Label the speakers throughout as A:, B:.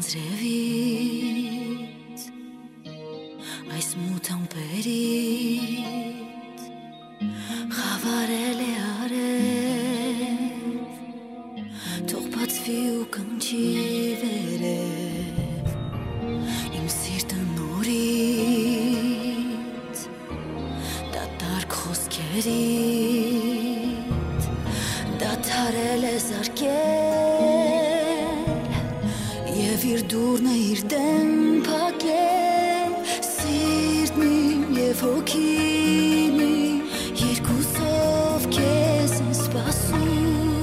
A: ձրևից այս մութ ամպերից խավարել է արև թող բացվի ու կնչի վերև իմ սիրտը նորից դատարկ խոսքերից դադարել է զարկել եւ իր դուրնը իր դեմ փակել սիրտն իմ եւ հոգին իմ երկուսով քեզ են սպասում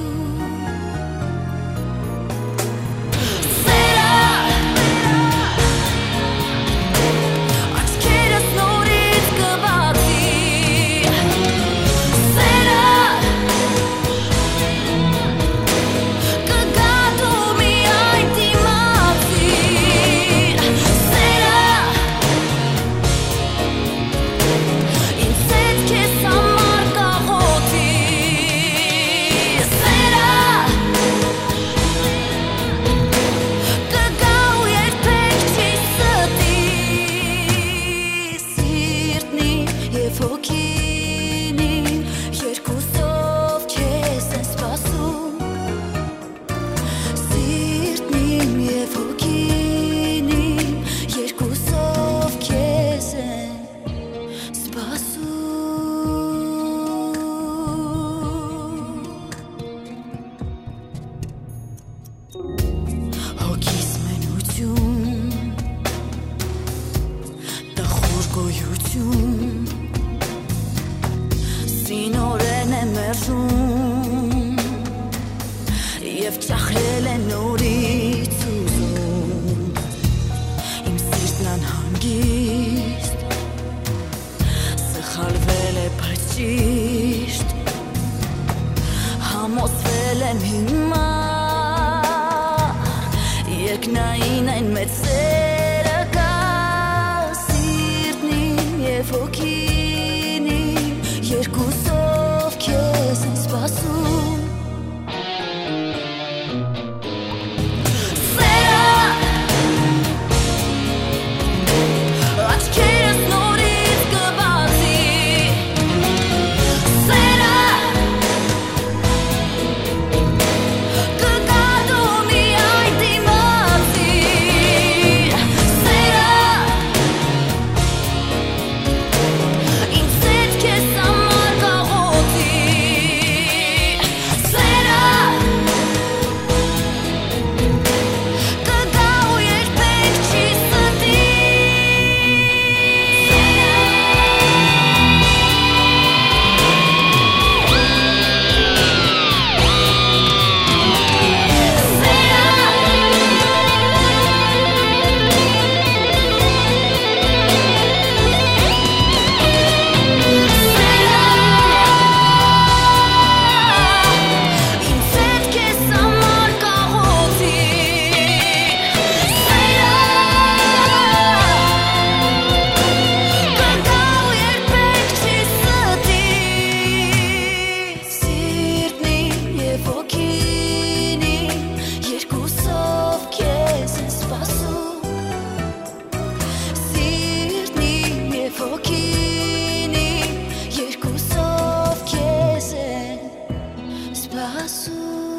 A: Սինորեն է մերժում և ճախրել է նորից ուզում իմ սիրտն անհանգիստ սխալվել է բայց ճիշտ համոզվել եմ հիմա երկնային այն մեծ սերը կա սիրտն իմ և հոգին իմ երկուսով քեզ են սպասում Passo